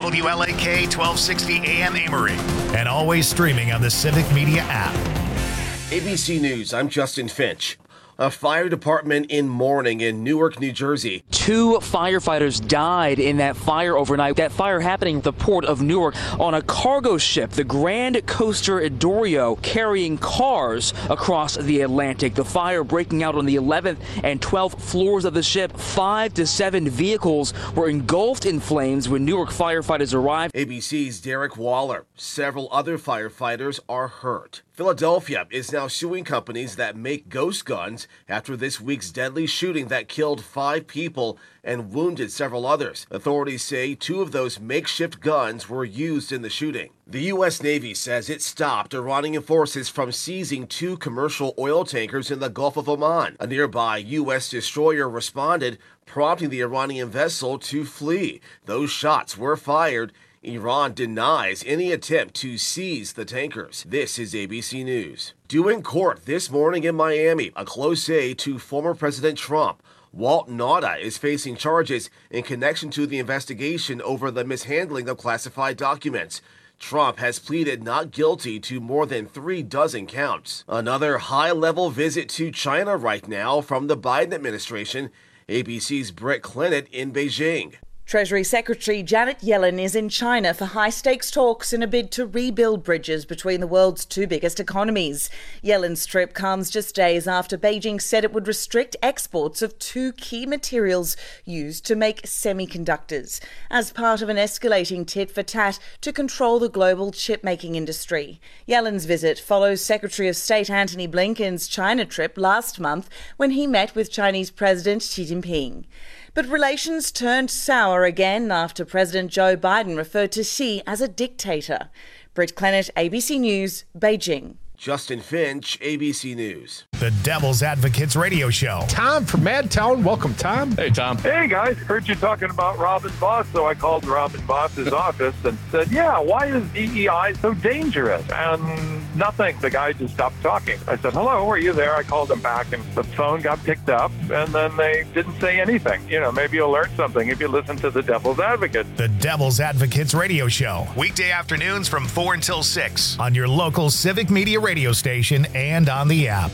WLAK 1260 AM Amory, and always streaming on the Civic Media app. ABC News, I'm Justin Finch. A fire department in mourning in Newark, New Jersey. 2 firefighters died in that fire overnight. That fire happening at the port of Newark on a cargo ship, the Grand Coaster Edorio, carrying cars across the Atlantic. The fire breaking out on the 11th and 12th floors of the ship. 5 to 7 vehicles were engulfed in flames when Newark firefighters arrived. ABC's Derek Waller. Several other firefighters are hurt. Philadelphia is now suing companies that make ghost guns after this week's deadly shooting that killed 5 people and wounded several others. Authorities say 2 of those makeshift guns were used in the shooting. The U.S. Navy says it stopped Iranian forces from seizing 2 commercial oil tankers in the Gulf of Oman. A nearby U.S. destroyer responded, prompting the Iranian vessel to flee. Those shots were fired. Iran denies any attempt to seize the tankers. This is ABC News. Due in court this morning in Miami, a close aide to former President Trump, Walt Nauta, is facing charges in connection to the investigation over the mishandling of classified documents. Trump has pleaded not guilty to more than 36 counts. Another high-level visit to China right now from the Biden administration. ABC's Brett Clennett in Beijing. Treasury Secretary Janet Yellen is in China for high-stakes talks in a bid to rebuild bridges between the world's 2 biggest economies. Yellen's trip comes just days after Beijing said it would restrict exports of 2 key materials used to make semiconductors as part of an escalating tit-for-tat to control the global chip-making industry. Yellen's visit follows Secretary of State Antony Blinken's China trip last month when he met with Chinese President Xi Jinping. But relations turned sour again after President Joe Biden referred to Xi as a dictator. Britt Clennett, ABC News, Beijing. Justin Finch, ABC News. The Devil's Advocates Radio Show. Tom from Madtown. Welcome, Tom. Hey, Tom. Hey, guys. Heard you talking about Robin Voss, so I called Robin Voss's office and said, yeah, why is DEI so dangerous? And nothing. The guy just stopped talking. I said, hello, are you there? I called him back, and the phone got picked up, and then they didn't say anything. You know, maybe you'll learn something if you listen to the Devil's Advocate. The Devil's Advocates Radio Show. Weekday afternoons from 4 until 6 on your local Civic Media radio station and on the app.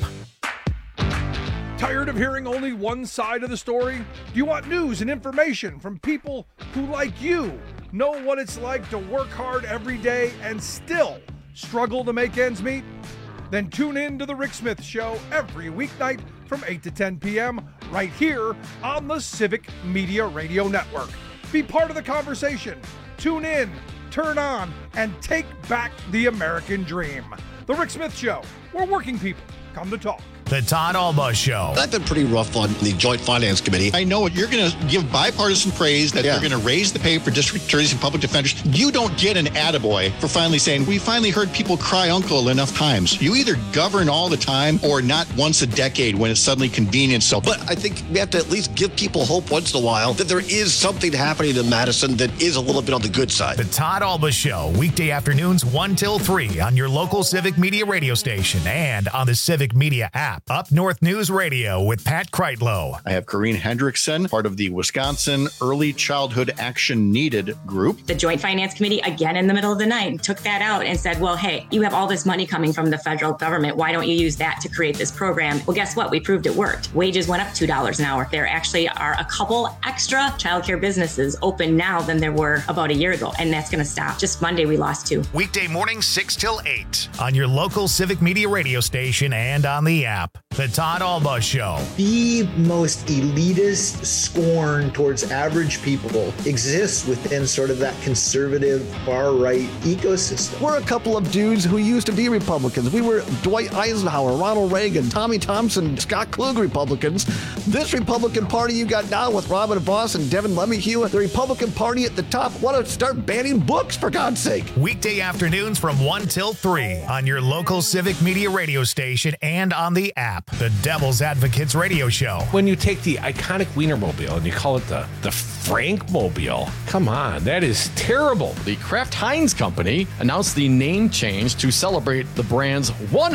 Tired of hearing only one side of the story? Do you want news and information from people who, like you, know what it's like to work hard every day and still struggle to make ends meet? Then tune in to The Rick Smith Show every weeknight from 8 to 10 p.m. right here on the Civic Media Radio Network. Be part of the conversation. Tune in, turn on, and take back the American dream. The Rick Smith Show, where working people come to talk. The Todd Alba Show. I've been pretty rough on the Joint Finance Committee. I know you're going to give bipartisan praise that you're going to raise the pay for district attorneys and public defenders. You don't get an attaboy for finally saying, we finally heard people cry uncle enough times. You either govern all the time or not once a decade when it's suddenly convenient. So, but I think we have to at least give people hope once in a while that there is something happening in Madison that is a little bit on the good side. The Todd Alba Show, weekday afternoons 1 till 3 on your local Civic Media radio station and on the Civic Media app. Up North News Radio with Pat Kreitlow. I have Corrine Hendrickson, part of the Wisconsin Early Childhood Action Needed group. The Joint Finance Committee, again in the middle of the night, took that out and said, well, hey, you have all this money coming from the federal government. Why don't you use that to create this program? Well, guess what? We proved it worked. Wages went up $2 an hour. There actually are a couple extra childcare businesses open now than there were about a year ago, and that's going to stop. Just Monday, we lost 2. Weekday mornings 6 till 8 on your local Civic Media radio station and on the app. The Todd Alba Show. The most elitist scorn towards average people exists within sort of that conservative far-right ecosystem. We're a couple of dudes who used to be Republicans. We were Dwight Eisenhower, Ronald Reagan, Tommy Thompson, Scott Klug Republicans. This Republican Party you got now with Robin Voss and Devin LeMahieu, the Republican Party at the top, want to start banning books, for God's sake. Weekday afternoons from 1 till 3 on your local Civic Media radio station and on the app. The Devil's Advocates Radio Show. When you take the iconic Wienermobile and you call it the Frankmobile, come on, that is terrible. The Kraft Heinz Company announced the name change to celebrate the brand's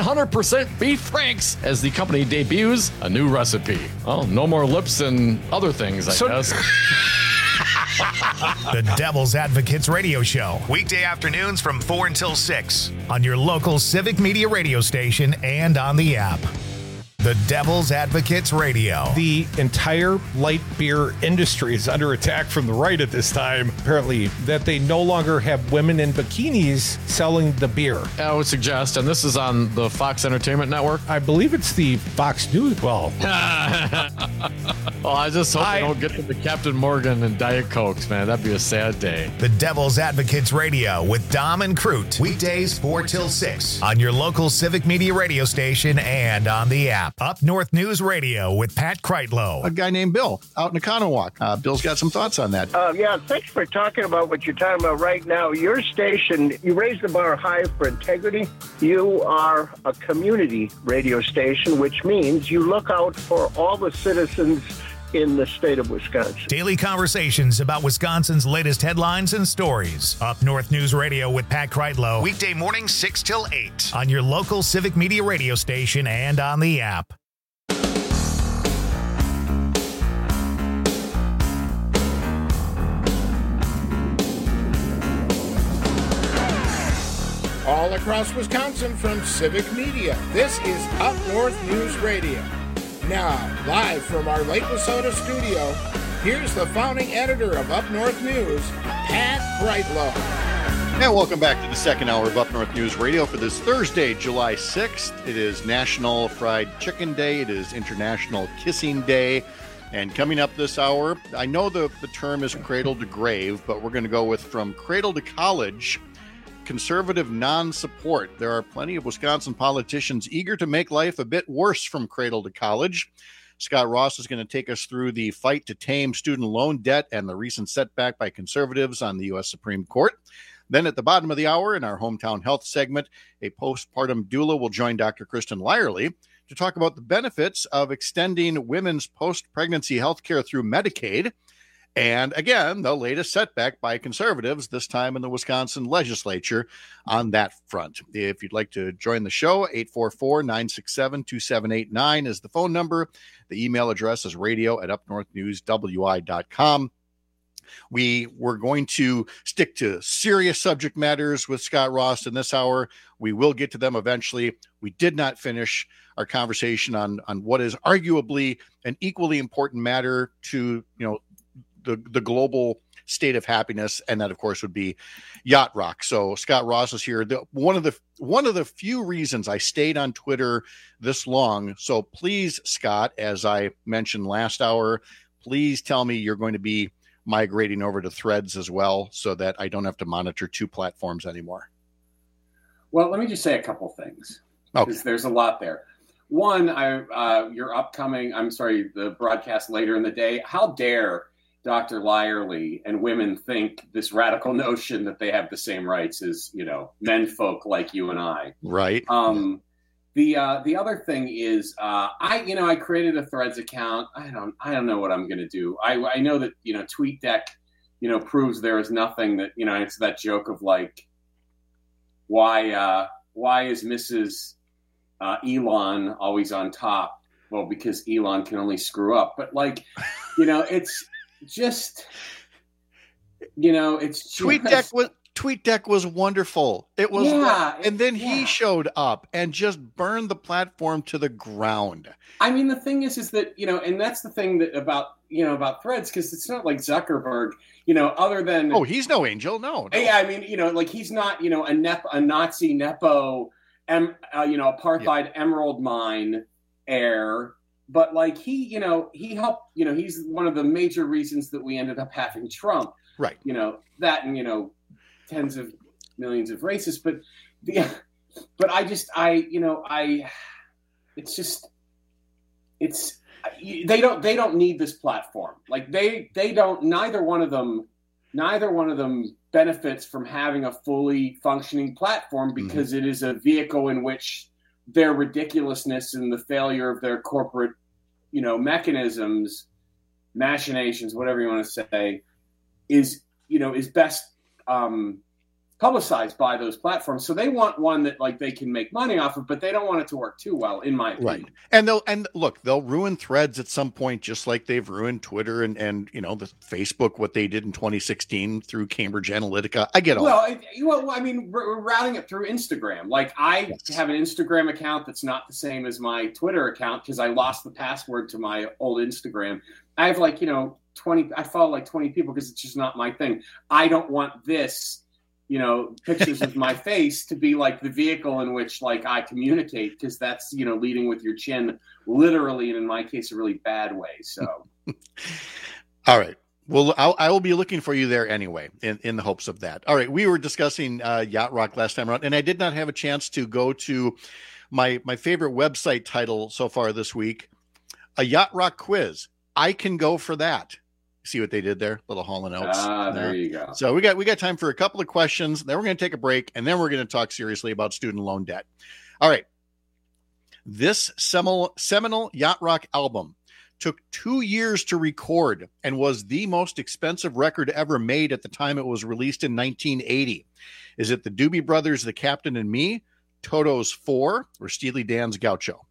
100% beef franks as the company debuts a new recipe. Well, no more lips and other things, I guess. The Devil's Advocates Radio Show, weekday afternoons from 4 until 6 on your local Civic Media radio station and on the app. The Devil's Advocates Radio. The entire light beer industry is under attack from the right at this time. Apparently, that they no longer have women in bikinis selling the beer. I would suggest, and this is on the Fox Entertainment Network. I believe it's the Fox News. Well, I just hope they don't get to the Captain Morgan and Diet Cokes, man. That'd be a sad day. The Devil's Advocates Radio with Dom and Crute. Weekdays 4 till 6 on your local Civic Media radio station and on the app. Up North News Radio with Pat Kreitlow. A guy named Bill out in Economowoc. Bill's got some thoughts on that. Yeah, thanks for talking about what you're talking about right now. Your station, you raise the bar high for integrity. You are a community radio station, which means you look out for all the citizens in the state of Wisconsin. Daily conversations about Wisconsin's latest headlines and stories. Up North News Radio with Pat Kreitlow. Weekday mornings 6 till 8 on your local Civic Media radio station and on the app. All across Wisconsin from Civic Media, this is Up North News Radio. Now, live from our Lake Wissota studio, here's the founding editor of Up North News, Pat Kreitlow. And welcome back to the second hour of Up North News Radio for this Thursday, July 6th. It is National Fried Chicken Day. It is International Kissing Day. And coming up this hour, I know the term is cradle to grave, but we're going to go with from cradle to college. Conservative non-support. There are plenty of Wisconsin politicians eager to make life a bit worse from cradle to college. Scott Ross is going to take us through the fight to tame student loan debt and the recent setback by conservatives on the U.S. Supreme Court. Then at the bottom of the hour in our Hometown Health segment, a postpartum doula will join Dr. Kristen Lyerly to talk about the benefits of extending women's post-pregnancy health care through Medicaid. And again, the latest setback by conservatives, this time in the Wisconsin legislature on that front. If you'd like to join the show, 844-967-2789 is the phone number. The email address is radio@upnorthnewswi.com. We were going to stick to serious subject matters with Scott Ross in this hour. We will get to them eventually. We did not finish our conversation on what is arguably an equally important matter to, the global state of happiness, and that of course would be yacht rock. So Scott Ross is here. One of the few reasons I stayed on Twitter this long. So please, Scott, as I mentioned last hour, please tell me you're going to be migrating over to Threads as well, so that I don't have to monitor two platforms anymore. Well, let me just say a couple things, because there's a lot there. One, the broadcast later in the day. How dare Dr. Lyerly and women think this radical notion that they have the same rights as, men folk like you and I. Right. The other thing is, I created a Threads account. I don't know what I'm going to do. I know that, TweetDeck, proves there is nothing that, it's that joke of like, why is Mrs. Elon always on top? Well, because Elon can only screw up. But like, it's just, it's TweetDeck was wonderful. It was, and then he showed up and just burned the platform to the ground. I mean, the thing is that, and that's the thing that about Threads, because it's not like Zuckerberg, other than, he's no angel, no. Yeah, I mean, like he's not, a Nazi Nepo, apartheid emerald mine heir. But like he helped, he's one of the major reasons that we ended up having Trump. Right. That and, tens of millions of racists. But they don't need this platform. Like they don't, neither one of them benefits from having a fully functioning platform, because it is a vehicle in which their ridiculousness and the failure of their corporate, mechanisms, machinations, whatever you want to say, is best publicized by those platforms. So they want one that like they can make money off of, but they don't want it to work too well, in my opinion. Right. And they'll ruin Threads at some point, just like they've ruined Twitter and the Facebook, what they did in 2016 through Cambridge Analytica. I get all that. Well, I mean, we're routing it through Instagram. Like I have an Instagram account that's not the same as my Twitter account because I lost the password to my old Instagram. I have 20, I follow 20 people because it's just not my thing. I don't want this, pictures of my face to be like the vehicle in which I communicate, because that's, leading with your chin, literally, and in my case, a really bad way. So. All right. Well, I will be looking for you there anyway, in the hopes of that. All right. We were discussing Yacht Rock last time around, and I did not have a chance to go to my favorite website title so far this week, a Yacht Rock quiz. I can go for that. See what they did there? Little Hall & Oates. There you go. So we got time for a couple of questions. Then we're going to take a break, and then we're going to talk seriously about student loan debt. All right. This seminal Yacht Rock album took 2 years to record and was the most expensive record ever made at the time it was released in 1980. Is it the Doobie Brothers' The Captain and Me, Toto's 4, or Steely Dan's Gaucho?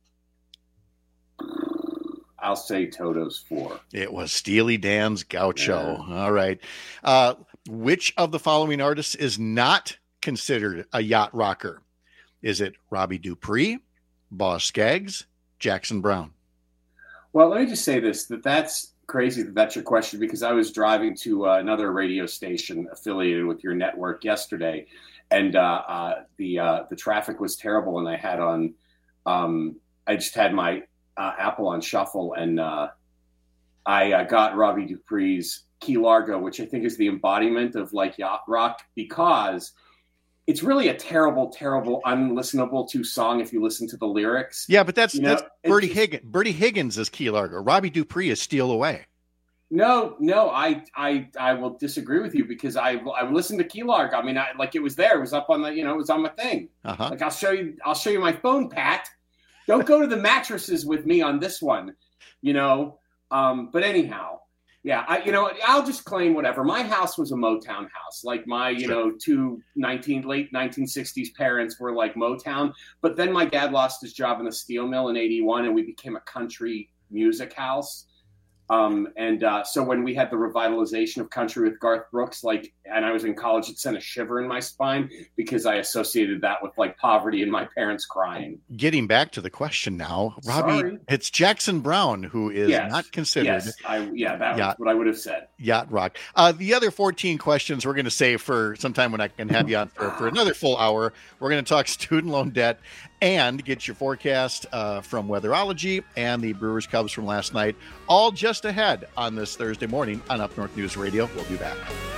I'll say Toto's 4. It was Steely Dan's Gaucho. Yeah. All right. Which of the following artists is not considered a yacht rocker? Is it Robbie Dupree, Boz Scaggs, Jackson Browne? Well, let me just say this, that's crazy that's your question, because I was driving to another radio station affiliated with your network yesterday, and the traffic was terrible, and I had on I just had my Apple on shuffle, and I got Robbie Dupree's Key Largo, which I think is the embodiment of yacht rock, because it's really a terrible, unlistenable to song if you listen to the lyrics. Yeah, but that's Bertie Higgins. Bertie Higgins is Key Largo. Robbie Dupree is Steal Away. No, I will disagree with you, because I listened to Key Largo. I mean, it was there. It was up on the, it was on my thing. Uh-huh. I'll show you my phone, Pat. Don't go to the mattresses with me on this one, But anyhow, yeah, I'll just claim whatever. My house was a Motown house. My, two late 1960s parents were Motown. But then my dad lost his job in the steel mill in 81, and we became a country music house. So when we had the revitalization of country with Garth Brooks, and I was in college, it sent a shiver in my spine, because I associated that with poverty and my parents crying. Getting back to the question now, Robbie, it's Jackson Browne who is not considered. Yes, that's what I would have said. Yacht rock. The other 14 questions we're going to save for sometime when I can have you on for another full hour. We're going to talk student loan debt and get your forecast from Weatherology and the Brewers Cubs from last night, all just ahead on this Thursday morning on Up North News Radio. We'll be back.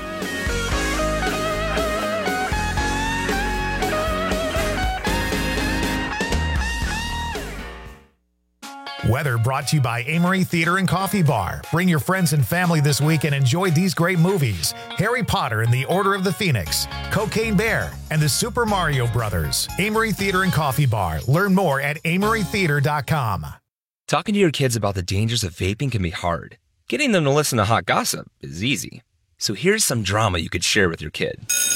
Weather brought to you by Amory Theater and Coffee Bar. Bring your friends and family this week and enjoy these great movies: Harry Potter and the Order of the Phoenix, Cocaine Bear, and the Super Mario Brothers. Amory Theater and Coffee Bar. Learn more at amorytheater.com. Talking to your kids about the dangers of vaping can be hard. Getting them to listen to hot gossip is easy. So here's some drama you could share with your kid.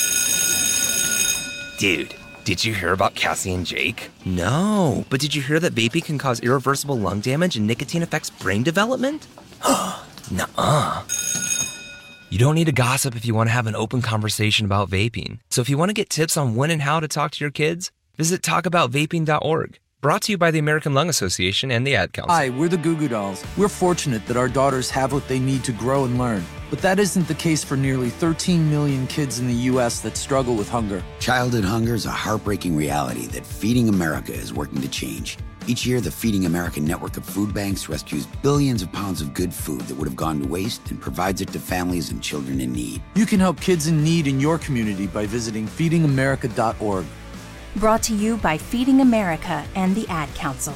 Dude, did you hear about Cassie and Jake? No, but did you hear that vaping can cause irreversible lung damage and nicotine affects brain development? Nuh-uh. You don't need to gossip if you want to have an open conversation about vaping. So if you want to get tips on when and how to talk to your kids, visit talkaboutvaping.org. Brought to you by the American Lung Association and the Ad Council. Hi, we're the Goo Goo Dolls. We're fortunate that our daughters have what they need to grow and learn. But that isn't the case for nearly 13 million kids in the U.S. that struggle with hunger. Childhood hunger is a heartbreaking reality that Feeding America is working to change. Each year, the Feeding America network of food banks rescues billions of pounds of good food that would have gone to waste and provides it to families and children in need. You can help kids in need in your community by visiting feedingamerica.org. Brought to you by Feeding America and the Ad Council.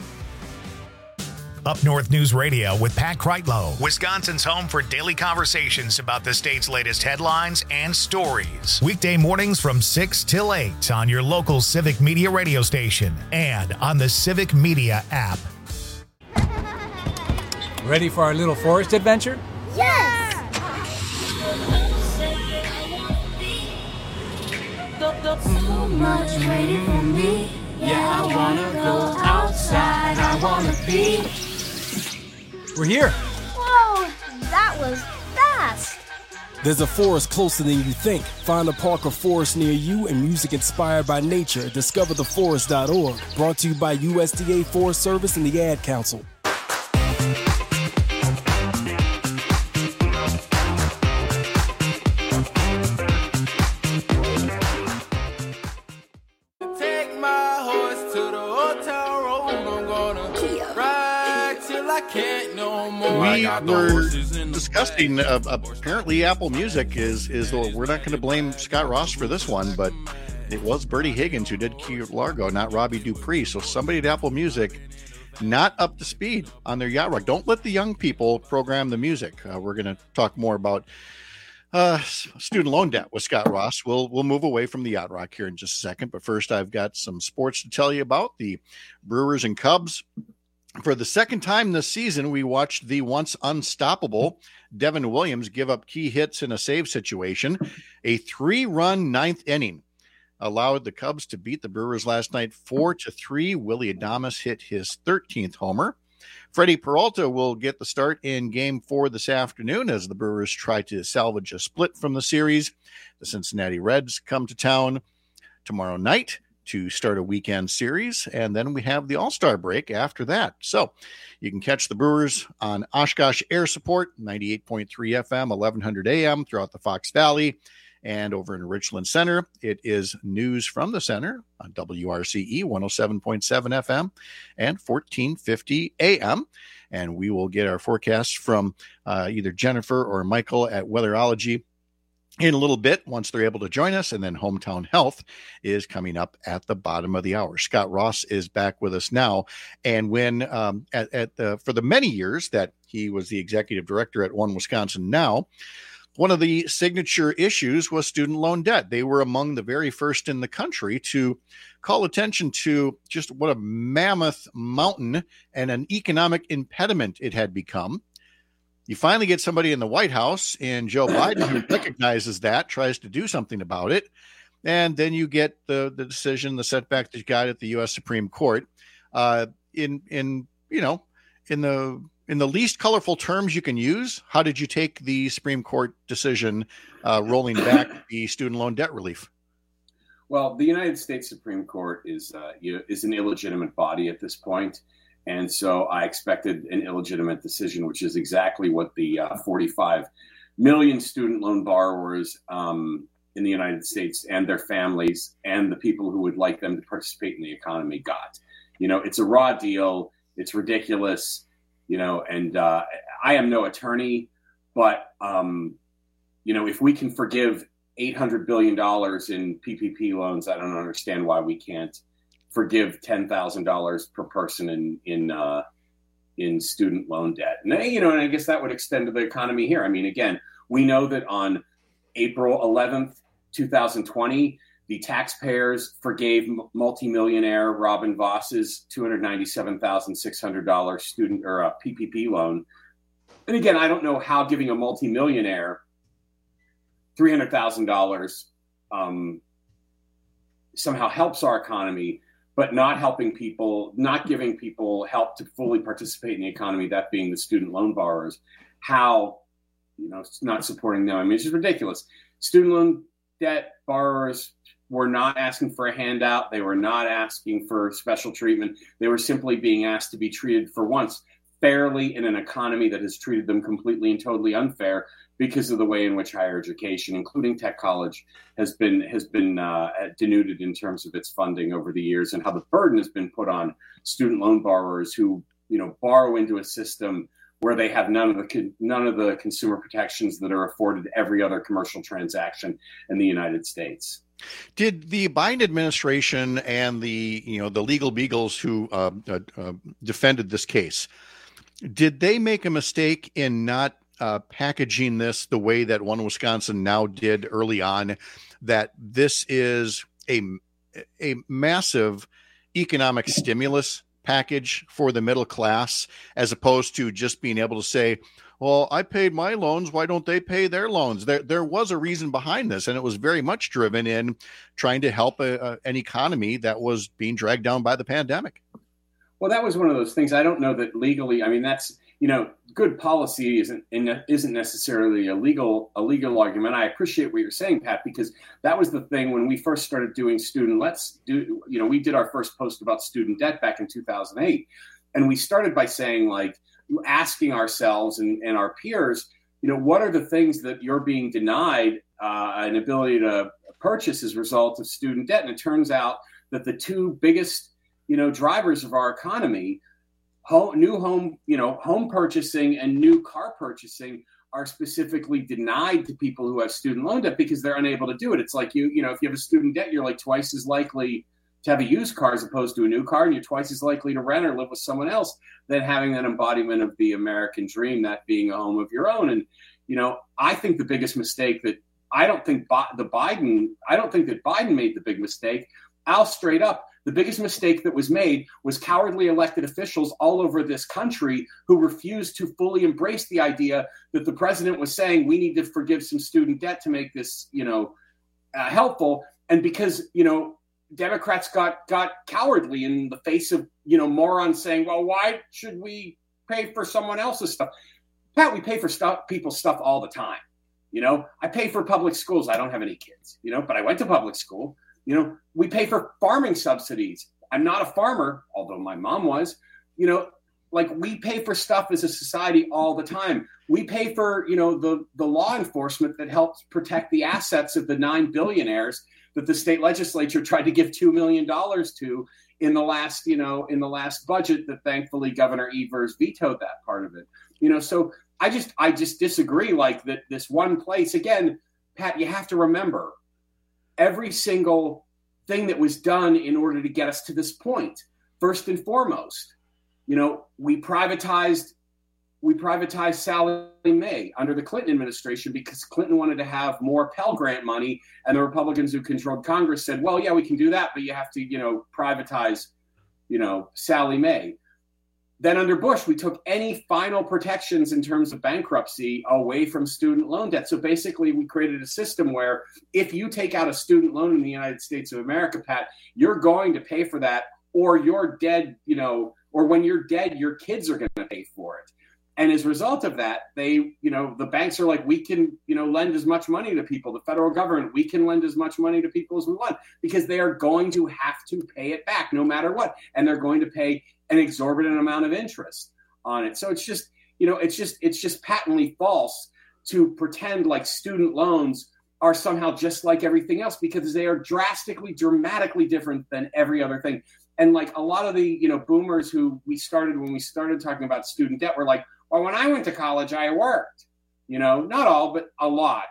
Up North News Radio with Pat Kreitlow, Wisconsin's home for daily conversations about the state's latest headlines and stories. Weekday mornings from 6 till 8 on your local Civic Media radio station and on the Civic Media app. Ready for our little forest adventure? Yes! So much waiting for me. Yeah, I wanna go outside. I wanna be. We're here. Whoa, that was fast. There's a forest closer than you think. Find a park or forest near you and music inspired by nature. DiscoverTheForest.org. Brought to you by USDA Forest Service and the Ad Council. Take my horse to the old town road. I'm gonna ride till I can't no more. We were discussing apparently Apple Music is we're not going to blame Scott Ross for this one, but it was Bertie Higgins who did Key Largo, not Robbie Dupree. So somebody at Apple Music not up to speed on their yacht rock. Don't let the young people program the music. We're going to talk more about student loan debt with Scott Ross. We'll move away from the yacht rock here in just a second, but first I've got some sports to tell you about. The Brewers and Cubs. For the second time this season, we watched the once unstoppable Devin Williams give up key hits in a save situation. A 3-run ninth inning allowed the Cubs to beat the Brewers last night 4-3. Willy Adames hit his 13th homer. Freddie Peralta will get the start in Game 4 this afternoon as the Brewers try to salvage a split from the series. The Cincinnati Reds come to town tomorrow night to start a weekend series, and then we have the All-Star break after that. So you can catch the Brewers on Oshkosh Air Support, 98.3 FM, 1100 AM throughout the Fox Valley, and over in Richland Center, it is News from the Center on WRCE 107.7 FM and 1450 AM. And we will get our forecasts from either Jennifer or Michael at Weatherology in a little bit once they're able to join us, and then Hometown Health is coming up at the bottom of the hour. Scott Ross is back with us now, and when for the many years that he was the executive director at One Wisconsin Now, one of the signature issues was student loan debt. They were among the very first in the country to call attention to just what a mammoth mountain and an economic impediment it had become. You finally get somebody in the White House in Joe Biden who recognizes that, tries to do something about it. And then you get the decision, the setback that you got at the U.S. Supreme Court. In the least colorful terms you can use, how did you take the Supreme Court decision rolling back the student loan debt relief? Well, the United States Supreme Court is an illegitimate body at this point. And so I expected an illegitimate decision, which is exactly what the 45 million student loan borrowers in the United States and their families and the people who would like them to participate in the economy got. It's a raw deal. It's ridiculous, and I am no attorney, but, if we can forgive $800 billion in PPP loans, I don't understand why we can't forgive $10,000 per person in student loan debt. And I guess that would extend to the economy here. I mean, again, we know that on April 11th, 2020, the taxpayers forgave multimillionaire Robin Voss's $297,600 student or PPP loan. And again, I don't know how giving a multimillionaire $300,000 somehow helps our economy, but not helping people, not giving people help to fully participate in the economy, that being the student loan borrowers, how, not supporting them. I mean, it's just ridiculous. Student loan debt borrowers were not asking for a handout. They were not asking for special treatment. They were simply being asked to be treated for once fairly in an economy that has treated them completely and totally unfair because of the way in which higher education, including tech college, has been denuded in terms of its funding over the years, and how the burden has been put on student loan borrowers who, borrow into a system where they have none of the consumer protections that are afforded every other commercial transaction in the United States. Did the Biden administration and the legal beagles who defended this case, did they make a mistake in not packaging this the way that One Wisconsin Now did early on, that this is a massive economic stimulus package for the middle class, as opposed to just being able to say, well, I paid my loans. Why don't they pay their loans? There was a reason behind this, and it was very much driven in trying to help an economy that was being dragged down by the pandemic. Well, that was one of those things. I don't know that legally. I mean, that's, good policy isn't necessarily a legal argument. I appreciate what you're saying, Pat, because that was the thing when we first started doing we did our first post about student debt back in 2008. And we started by saying, like, asking ourselves and our peers, what are the things that you're being denied an ability to purchase as a result of student debt? And it turns out that the two biggest drivers of our economy, home purchasing and new car purchasing, are specifically denied to people who have student loan debt because they're unable to do it. It's like, if you have a student debt, you're like twice as likely to have a used car as opposed to a new car, and you're twice as likely to rent or live with someone else than having that embodiment of the American dream, that being a home of your own. And, I think the biggest mistake that I don't think that Biden made the big mistake. I'll straight up. The biggest mistake that was made was cowardly elected officials all over this country who refused to fully embrace the idea that the president was saying we need to forgive some student debt to make this, helpful. And because, Democrats got cowardly in the face of, morons saying, well, why should we pay for someone else's stuff? Pat, we pay for people's stuff all the time. I pay for public schools. I don't have any kids, but I went to public school. We pay for farming subsidies. I'm not a farmer, although my mom was. We pay for stuff as a society all the time. We pay for, the law enforcement that helps protect the assets of the 9 billionaires that the state legislature tried to give $2 million to in the last budget that thankfully Governor Evers vetoed that part of it. So I just disagree, like, that this one place, again, Pat, you have to remember every single thing that was done in order to get us to this point. First and foremost, we privatized Sallie Mae under the Clinton administration because Clinton wanted to have more Pell Grant money, and the Republicans who controlled Congress said, well, yeah, we can do that, but you have to, privatize, Sallie Mae. Then under Bush, we took any final protections in terms of bankruptcy away from student loan debt. So basically, we created a system where if you take out a student loan in the United States of America, Pat, you're going to pay for that, or you're dead, or when you're dead, your kids are going to pay for it. And as a result of that, the banks are like, we can, lend as much money to people. The federal government, we can lend as much money to people as we want because they are going to have to pay it back no matter what. And they're going to pay an exorbitant amount of interest on it. So it's just, it's just patently false to pretend like student loans are somehow just like everything else because they are dramatically different than every other thing. And like a lot of the, boomers when we started talking about student debt, were like, well, when I went to college, I worked, not all, but a lot,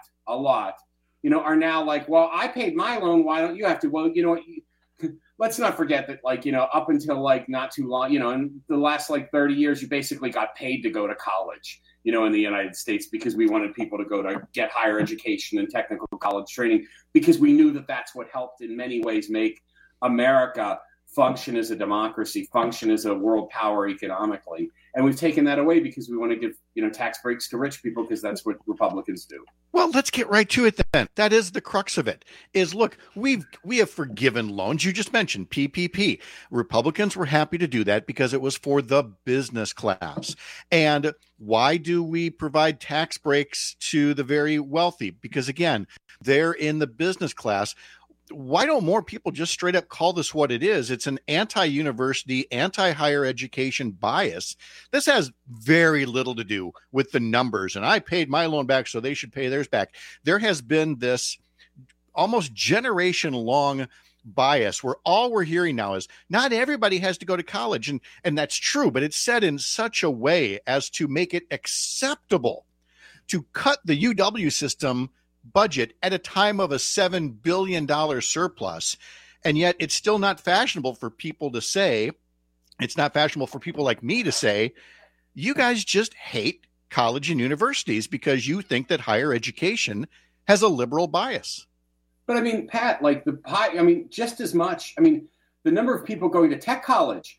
are now like, well, I paid my loan. Why don't you have to? Well, let's not forget that, like, up until like not too long, in the last like 30 years, you basically got paid to go to college, in the United States because we wanted people to go to get higher education and technical college training because we knew that that's what helped in many ways make America function as a democracy, function as a world power economically. And we've taken that away because we want to give, tax breaks to rich people because that's what Republicans do. Well, let's get right to it then. That is the crux of it. Is look, we have forgiven loans. You just mentioned PPP. Republicans were happy to do that because it was for the business class. And why do we provide tax breaks to the very wealthy? Because again, they're in the business class. Why don't more people just straight up call this what it is? It's an anti-university, anti-higher education bias. This has very little to do with the numbers. And I paid my loan back, so they should pay theirs back. There has been this almost generation-long bias where all we're hearing now is not everybody has to go to college. And that's true, but it's said in such a way as to make it acceptable to cut the UW system budget at a time of a $7 billion surplus. And yet it's still not fashionable for people to say, it's not fashionable for people like me to say, you guys just hate college and universities because you think that higher education has a liberal bias. But I mean, Pat, like just as much, the number of people going to tech college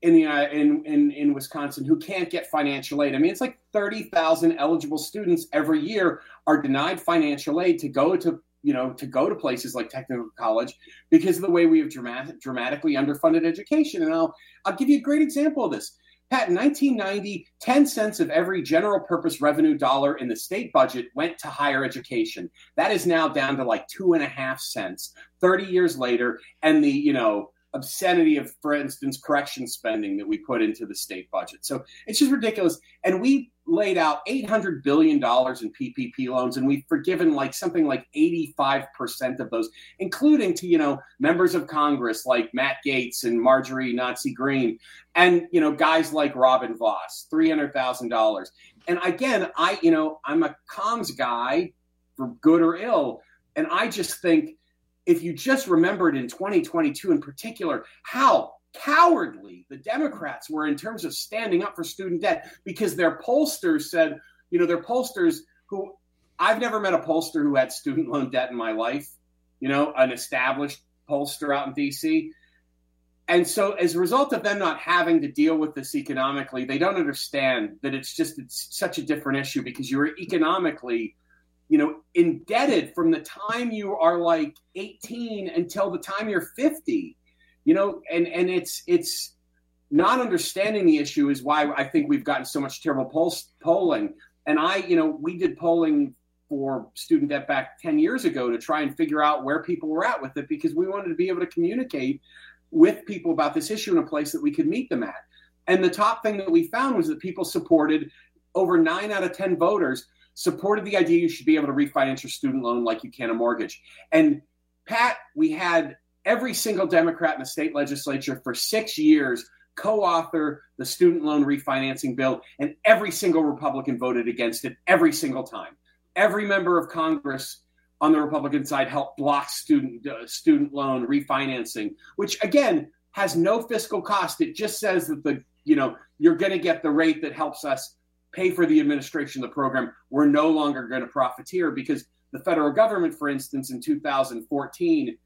in Wisconsin who can't get financial aid. I mean, it's like 30,000 eligible students every year are denied financial aid to go to places like technical college because of the way we have dramatically underfunded education. And I'll give you a great example of this. Pat, in 1990, 10 cents of every general purpose revenue dollar in the state budget went to higher education. That is now down to like 2.5 cents 30 years later. And the, obscenity of, for instance, correction spending that we put into the state budget. So it's just ridiculous. And we laid out $800 billion in PPP loans, and we've forgiven like something like 85% of those, including to, members of Congress like Matt Gaetz and Marjorie Nazi Green, and, guys like Robin Voss, $300,000. And again, I'm a comms guy for good or ill. And I just think, if you just remembered in 2022 in particular, how cowardly the Democrats were in terms of standing up for student debt, because their pollsters said, their pollsters who, I've never met a pollster who had student loan debt in my life, an established pollster out in DC. And so as a result of them not having to deal with this economically, they don't understand that it's such a different issue, because you're economically indebted from the time you are like 18 until the time you're 50, and it's not understanding the issue is why I think we've gotten so much terrible polling. And we did polling for student debt back 10 years ago to try and figure out where people were at with it, because we wanted to be able to communicate with people about this issue in a place that we could meet them at. And the top thing that we found was that people supported, over 9 out of 10 voters supported the idea you should be able to refinance your student loan like you can a mortgage. And Pat, we had every single Democrat in the state legislature for 6 years co-author the student loan refinancing bill, and every single Republican voted against it every single time. Every member of Congress on the Republican side helped block student loan refinancing, which again has no fiscal cost. It just says that you're going to get the rate that helps us pay for the administration of the program. We're no longer going to profiteer, because the federal government, for instance, in 2014,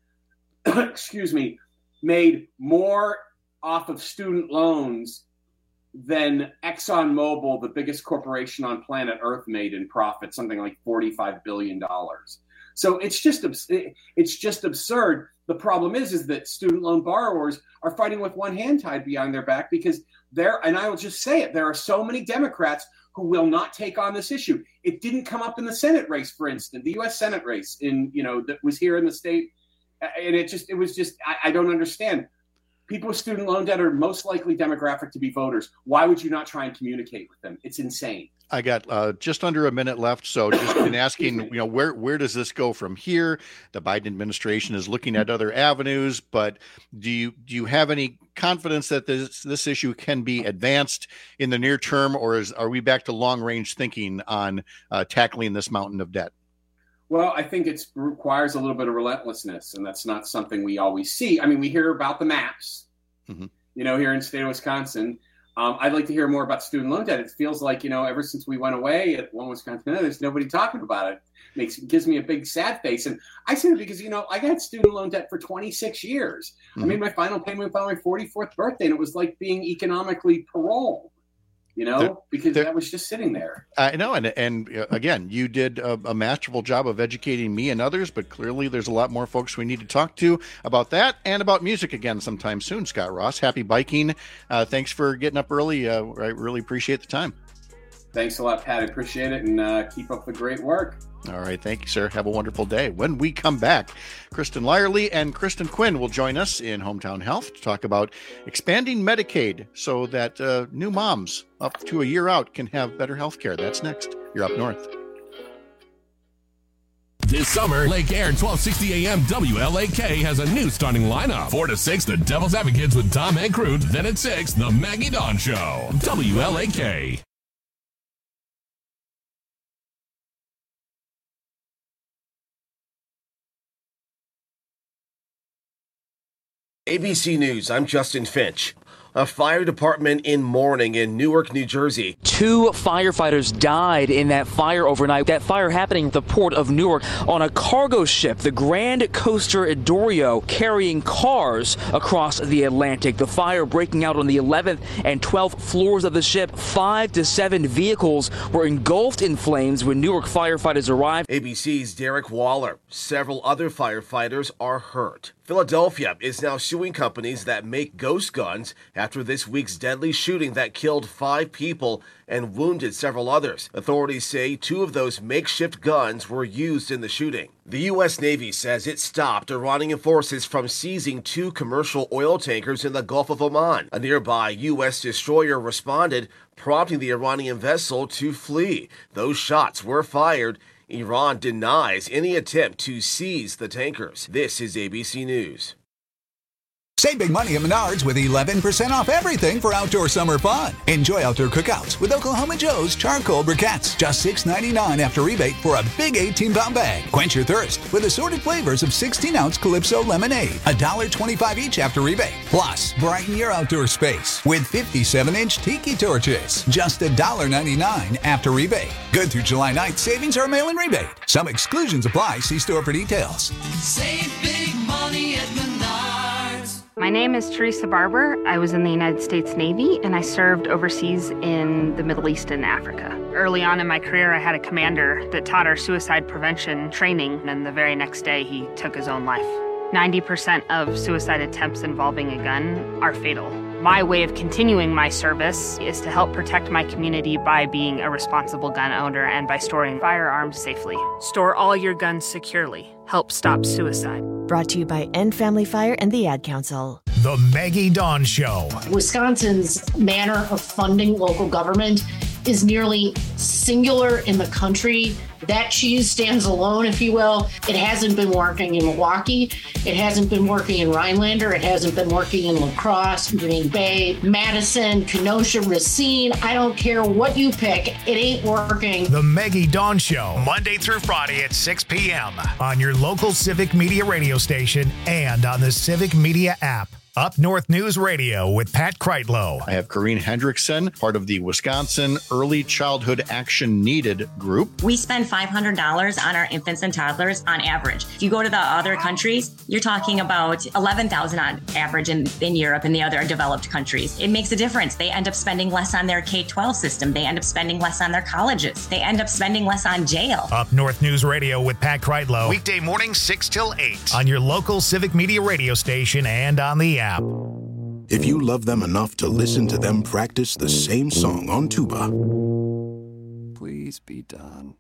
made more off of student loans than ExxonMobil, the biggest corporation on planet Earth, made in profit, something like $45 billion. So it's just absurd. The problem is that student loan borrowers are fighting with one hand tied behind their back, because and I will just say it, there are so many Democrats who will not take on this issue. It didn't come up in the Senate race, for instance, the U.S. Senate race that was here in the state. And I don't understand. People with student loan debt are most likely demographic to be voters. Why would you not try and communicate with them? It's insane. I got just under a minute left, so just been asking, where does this go from here? The Biden administration is looking at other avenues, but do you have any confidence that this issue can be advanced in the near term, or are we back to long range thinking on tackling this mountain of debt? Well, I think it requires a little bit of relentlessness, and that's not something we always see. I mean, we hear about the maps, here in the state of Wisconsin. I'd like to hear more about student loan debt. It feels like, ever since we went away at One Wisconsin, there's nobody talking about it. It gives me a big sad face. And I say it because, I got student loan debt for 26 years. I made my final payment on my 44th birthday, and it was like being economically paroled. Because that was just sitting there. I know. And again, you did a masterful job of educating me and others, but clearly there's a lot more folks we need to talk to about that and about music again sometime soon. Scott Ross, happy biking. Thanks for getting up early. I really appreciate the time. Thanks a lot, Pat. I appreciate it, and keep up the great work. All right. Thank you, sir. Have a wonderful day. When we come back, Kristen Lyerly and Kristen Quinn will join us in Hometown Health to talk about expanding Medicaid so that new moms up to a year out can have better health care. That's next. You're Up North. This summer, Lake Air 1260 AM WLAK has a new starting lineup. 4 to 6, the Devil's Advocates with Tom Ankroot. Then at 6, the Maggie Dawn Show. WLAK. ABC News, I'm Justin Finch. A fire department in mourning in Newark, New Jersey. 2 firefighters died in that fire overnight. That fire happening at the port of Newark on a cargo ship, the Grand Coaster Edorio, carrying cars across the Atlantic. The fire breaking out on the 11th and 12th floors of the ship. 5 to 7 vehicles were engulfed in flames when Newark firefighters arrived. ABC's Derek Waller. Several other firefighters are hurt. Philadelphia is now suing companies that make ghost guns after this week's deadly shooting that killed 5 people and wounded several others. Authorities say 2 of those makeshift guns were used in the shooting. The U.S. Navy says it stopped Iranian forces from seizing 2 commercial oil tankers in the Gulf of Oman. A nearby U.S. destroyer responded, prompting the Iranian vessel to flee. Those shots were fired. Iran denies any attempt to seize the tankers. This is ABC News. Save big money at Menards with 11% off everything for outdoor summer fun. Enjoy outdoor cookouts with Oklahoma Joe's charcoal briquettes. Just $6.99 after rebate for a big 18-pound bag. Quench your thirst with assorted flavors of 16-ounce Calypso lemonade. $1.25 each after rebate. Plus, brighten your outdoor space with 57-inch tiki torches. Just $1.99 after rebate. Good through July 9th. Savings are a mail-in rebate. Some exclusions apply. See store for details. Save big money at Menards. My name is Teresa Barber. I was in the United States Navy, and I served overseas in the Middle East and Africa. Early on in my career, I had a commander that taught our suicide prevention training, and the very next day, he took his own life. 90% of suicide attempts involving a gun are fatal. My way of continuing my service is to help protect my community by being a responsible gun owner and by storing firearms safely. Store all your guns securely. Help stop suicide. Brought to you by End Family Fire and the Ad Council. The Maggie Dawn Show. Wisconsin's manner of funding local government is nearly singular in the country. That cheese stands alone, if you will. It hasn't been working in Milwaukee. It hasn't been working in Rhinelander. It hasn't been working in La Crosse, Green Bay, Madison, Kenosha, Racine. I don't care what you pick. It ain't working. The Maggie Dawn Show, Monday through Friday at 6 p.m. on your local Civic Media radio station and on the Civic Media app. Up North News Radio with Pat Kreitlow. I have Corrine Hendrickson, part of the Wisconsin Early Childhood Action Needed group. We spend $500 on our infants and toddlers on average. If you go to the other countries, you're talking about $11,000 on average in Europe and the other developed countries. It makes a difference. They end up spending less on their K-12 system. They end up spending less on their colleges. They end up spending less on jail. Up North News Radio with Pat Kreitlow. Weekday morning 6 till 8 on your local Civic Media radio station and on the app. If you love them enough to listen to them practice the same song on tuba, please be done.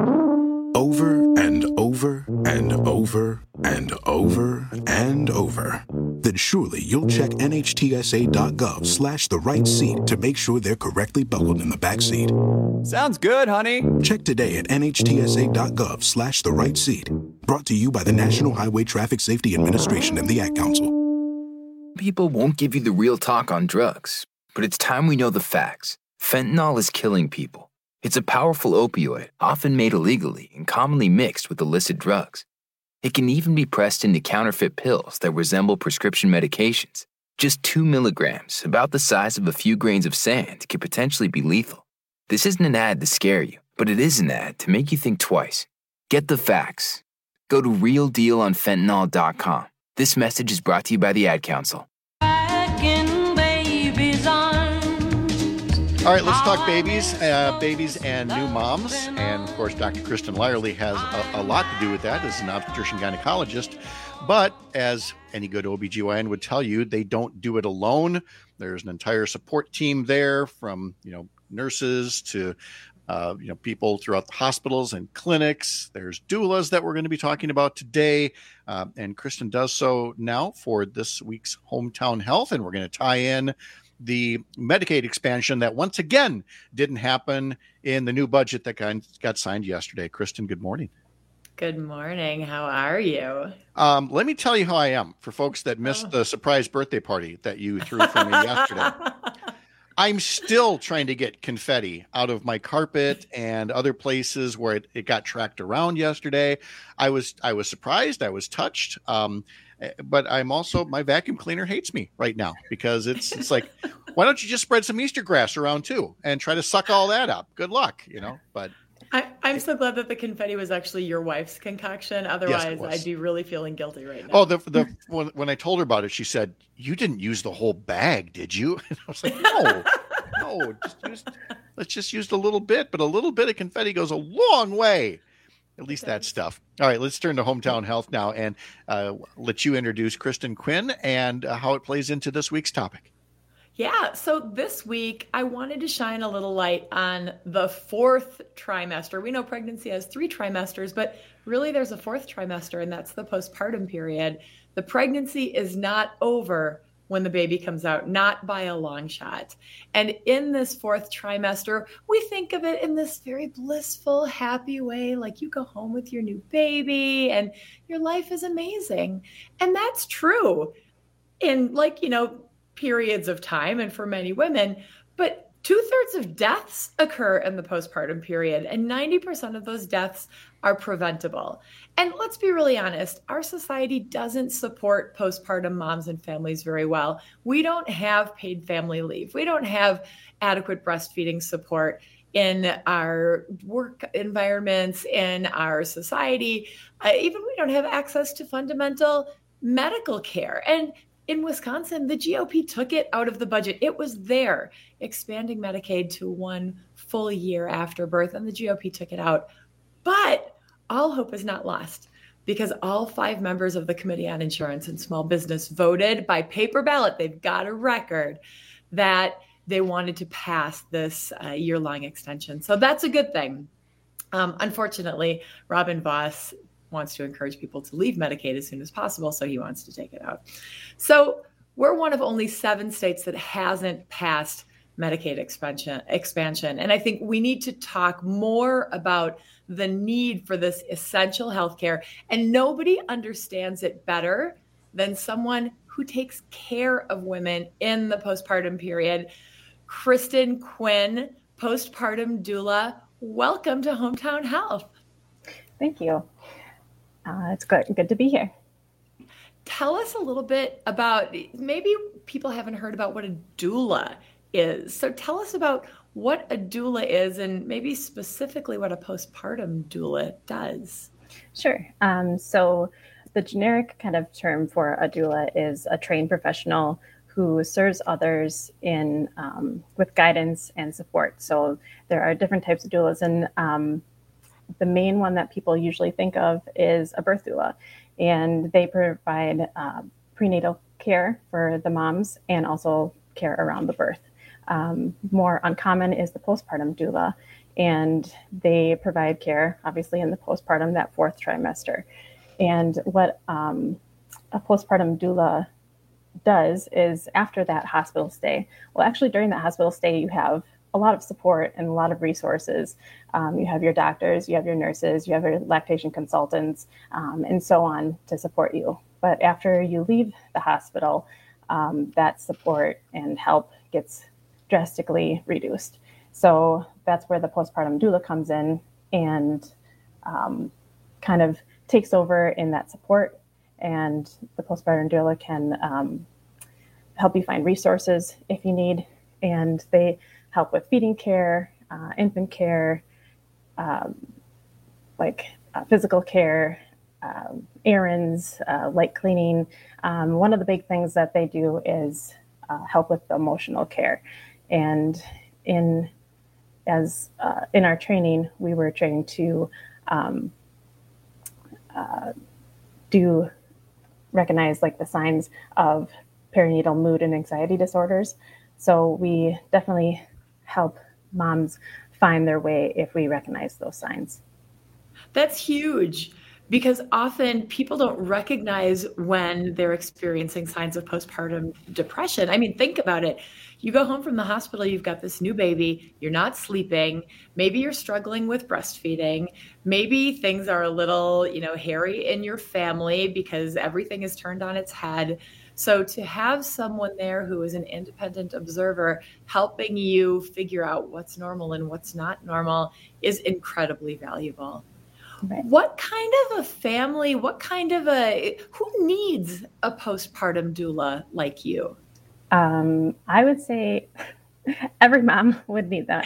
Over and over and over and over and over, then surely you'll check NHTSA.gov/the right seat to make sure they're correctly buckled in the back seat. Sounds good, honey. Check today at NHTSA.gov/the right seat. Brought to you by the National Highway Traffic Safety Administration and the Ad Council. People won't give you the real talk on drugs, but it's time we know the facts. Fentanyl is killing people. It's a powerful opioid, often made illegally and commonly mixed with illicit drugs. It can even be pressed into counterfeit pills that resemble prescription medications. Just 2 milligrams, about the size of a few grains of sand, could potentially be lethal. This isn't an ad to scare you, but it is an ad to make you think twice. Get the facts. Go to realdealonfentanyl.com. This message is brought to you by the Ad Council. All right, let's talk babies and new moms. And, of course, Dr. Kristen Lyerly has a lot to do with that as an obstetrician gynecologist. But as any good OBGYN would tell you, they don't do it alone. There's an entire support team there from, nurses to people throughout the hospitals and clinics. There's doulas that we're going to be talking about today. And Kristen does so now for this week's Hometown Health. And we're going to tie in the Medicaid expansion that once again didn't happen in the new budget that got signed yesterday. Kristen, good morning. Good morning. How are you? Let me tell you how I am for folks that missed the surprise birthday party that you threw for me yesterday. I'm still trying to get confetti out of my carpet and other places where it got tracked around yesterday. I was surprised. I was touched. But I'm also, my vacuum cleaner hates me right now because it's like, why don't you just spread some Easter grass around too and try to suck all that up? Good luck, but. I'm so glad that the confetti was actually your wife's concoction. Otherwise, yes, I'd be really feeling guilty right now. Oh, when I told her about it, she said, "You didn't use the whole bag, did you?" And I was like, "No, let's just use a little bit." But a little bit of confetti goes a long way. At least that stuff. All right, let's turn to Hometown Health now and let you introduce Kristen Quinn and how it plays into this week's topic. Yeah, so this week I wanted to shine a little light on the fourth trimester. We know pregnancy has 3 trimesters, but really there's a fourth trimester, and that's the postpartum period. The pregnancy is not over when the baby comes out, not by a long shot. And in this fourth trimester, we think of it in this very blissful, happy way, like you go home with your new baby and your life is amazing. And that's true in periods of time and for many women, but 2/3 of deaths occur in the postpartum period, and 90% of those deaths are preventable. And let's be really honest, our society doesn't support postpartum moms and families very well. We don't have paid family leave. We don't have adequate breastfeeding support in our work environments, in our society. Even we don't have access to fundamental medical care. And in Wisconsin, the GOP took it out of the budget. It was there, expanding Medicaid to 1 full year after birth, and the GOP took it out. But all hope is not lost because all 5 members of the Committee on Insurance and Small Business voted by paper ballot. They've got a record that they wanted to pass this year-long extension. So that's a good thing. Unfortunately, Robin Vos wants to encourage people to leave Medicaid as soon as possible, so he wants to take it out. So we're one of only 7 states that hasn't passed Medicaid expansion. And I think we need to talk more about the need for this essential healthcare. And nobody understands it better than someone who takes care of women in the postpartum period. Kristen Quinn, postpartum doula, welcome to Hometown Health. Thank you. It's good to be here. Tell us a little bit about, maybe people haven't heard about what a doula is. So tell us about what a doula is and maybe specifically what a postpartum doula does. Sure. So the generic kind of term for a doula is a trained professional who serves others in with guidance and support. So there are different types of doulas, and the main one that people usually think of is a birth doula, and they provide prenatal care for the moms and also care around the birth. More uncommon is the postpartum doula, and they provide care, obviously, in the postpartum, that 4th trimester. And what a postpartum doula does is after that hospital stay, well, actually during that hospital stay, you have a lot of support and a lot of resources. You have your doctors, you have your nurses, you have your lactation consultants, and so on to support you. But after you leave the hospital, that support and help gets drastically reduced. So that's where the postpartum doula comes in and kind of takes over in that support. And the postpartum doula can help you find resources if you need. And they help with feeding care, infant care, physical care, errands, light cleaning. One of the big things that they do is help with the emotional care. And in our training, we were trained to recognize the signs of perinatal mood and anxiety disorders. So we definitely help moms find their way if we recognize those signs. That's huge, because often people don't recognize when they're experiencing signs of postpartum depression. I mean, think about it. You go home from the hospital, you've got this new baby, you're not sleeping, maybe you're struggling with breastfeeding, maybe things are a little, hairy in your family because everything is turned on its head. So to have someone there who is an independent observer helping you figure out what's normal and what's not normal is incredibly valuable. Right. What kind of a family, who needs a postpartum doula like you? I would say every mom would need that.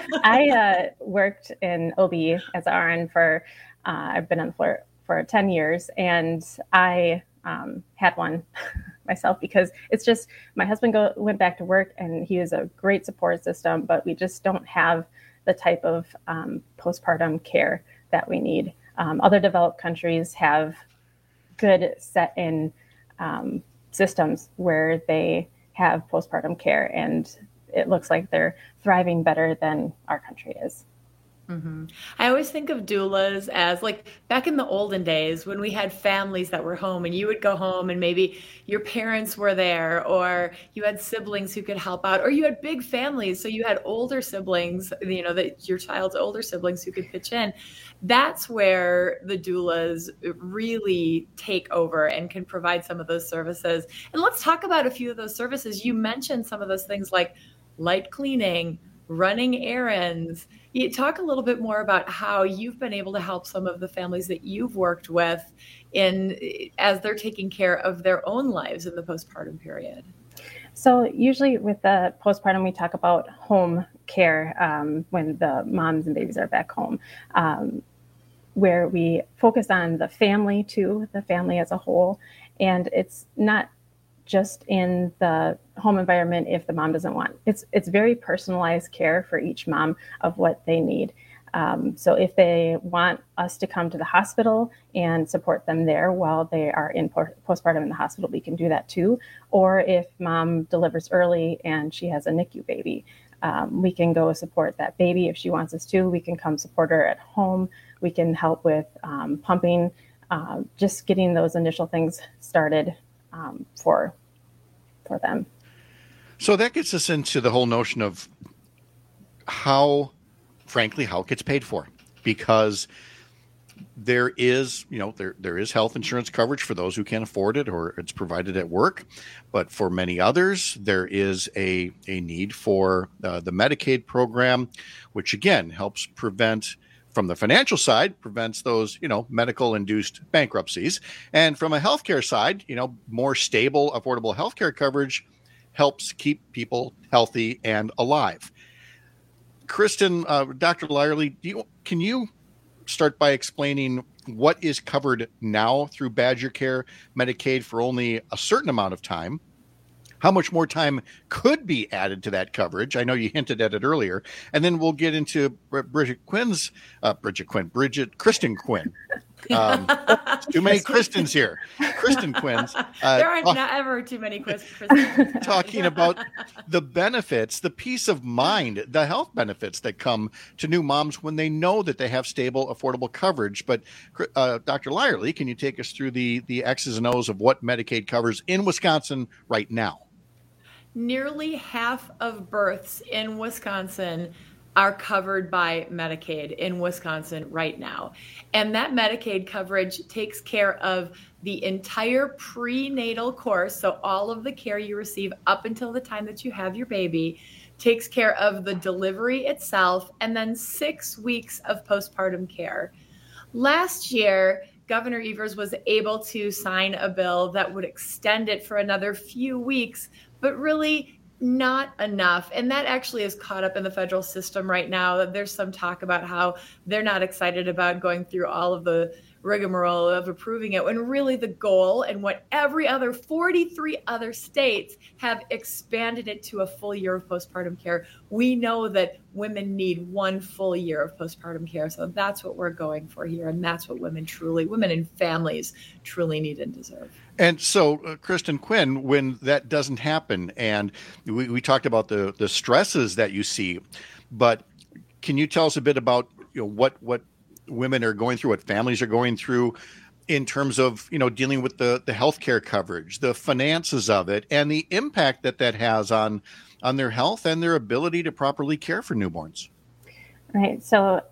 I worked in OB as an RN for, I've been on the floor for 10 years, and I had one myself because it's just, my husband went back to work and he was a great support system, but we just don't have the type of postpartum care that we need. Other developed countries have good set in systems where they have postpartum care, and it looks like they're thriving better than our country is. Mm-hmm. I always think of doulas as like back in the olden days when we had families that were home, and you would go home and maybe your parents were there, or you had siblings who could help out, or you had big families. So you had older siblings, your child's older siblings who could pitch in. That's where the doulas really take over and can provide some of those services. And let's talk about a few of those services. You mentioned some of those things like light cleaning, running errands. You talk a little bit more about how you've been able to help some of the families that you've worked with as they're taking care of their own lives in the postpartum period. So usually with the postpartum, we talk about home care when the moms and babies are back home, where we focus on the family too, the family as a whole. And it's not just in the home environment if the mom doesn't want. It's very personalized care for each mom of what they need. So if they want us to come to the hospital and support them there while they are in postpartum in the hospital, we can do that too. Or if mom delivers early and she has a NICU baby, we can go support that baby if she wants us to. We can come support her at home. We can help with pumping, just getting those initial things started for them. So that gets us into the whole notion of how it gets paid for, because there is health insurance coverage for those who can't afford it, or it's provided at work. But for many others, there is a need for the Medicaid program, which again helps prevent, from the financial side, prevents those, medical induced bankruptcies. And from a healthcare side, more stable, affordable healthcare coverage helps keep people healthy and alive. Kristen, Dr. Lyerly, can you start by explaining what is covered now through Badger Care Medicaid for only a certain amount of time? How much more time could be added to that coverage? I know you hinted at it earlier. And then we'll get into Kristen Quinn. Too many Kristens here. Kristen Quinn's. There aren't not ever too many Kristens. Talking about the benefits, the peace of mind, the health benefits that come to new moms when they know that they have stable, affordable coverage. But Dr. Lyerly, can you take us through the X's and O's of what Medicaid covers in Wisconsin right now? Nearly half of births in Wisconsin are covered by Medicaid in Wisconsin right now. And that Medicaid coverage takes care of the entire prenatal course. So all of the care you receive up until the time that you have your baby, takes care of the delivery itself, and then 6 weeks of postpartum care. Last year, Governor Evers was able to sign a bill that would extend it for another few weeks, but really not enough. And that actually is caught up in the federal system right now. There's some talk about how they're not excited about going through all of the rigmarole of approving it, when really the goal, and what every other 43 other states have expanded it to, a full year of postpartum care. We know that women need 1 full year of postpartum care. So that's what we're going for here. And that's what women and families truly need and deserve. And so, Kristen Quinn, when that doesn't happen, and we talked about the stresses that you see, but can you tell us a bit about what women are going through, what families are going through in terms of, dealing with the healthcare coverage, the finances of it, and the impact that has on their health and their ability to properly care for newborns. Right. So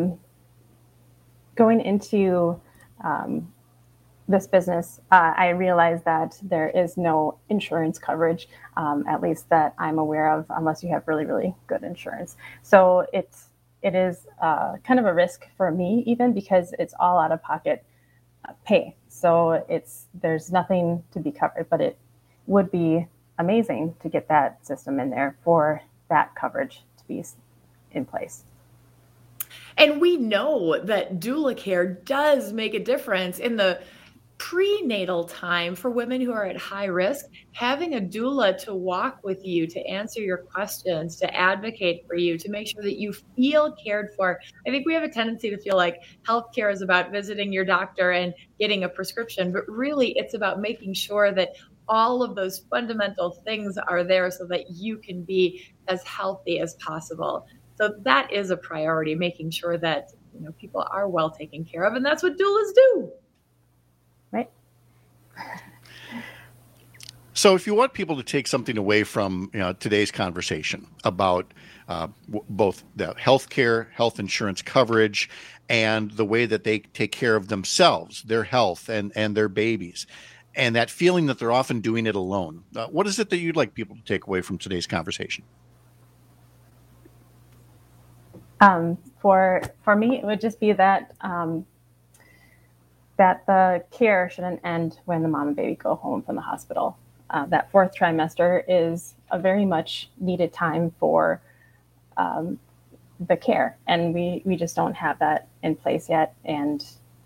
going into this business, I realized that there is no insurance coverage, at least that I'm aware of, unless you have really, really good insurance. So it is kind of a risk for me, even because it's all out of pocket pay. So there's nothing to be covered, but it would be amazing to get that system in there for that coverage to be in place. And we know that doula care does make a difference in the prenatal time for women who are at high risk. Having a doula to walk with you, to answer your questions, to advocate for you, to make sure that you feel cared for. I think we have a tendency to feel like healthcare is about visiting your doctor and getting a prescription, but really it's about making sure that all of those fundamental things are there so that you can be as healthy as possible. So that is a priority, making sure that people are well taken care of, and that's what doulas do. Right. So if you want people to take something away from today's conversation about both the healthcare, health insurance coverage, and the way that they take care of themselves, their health, and their babies, and that feeling that they're often doing it alone, what is it that you'd like people to take away from today's conversation? For me, it would just be that that the care shouldn't end when the mom and baby go home from the hospital. That fourth trimester is a very much needed time for the care, and we just don't have that in place yet. And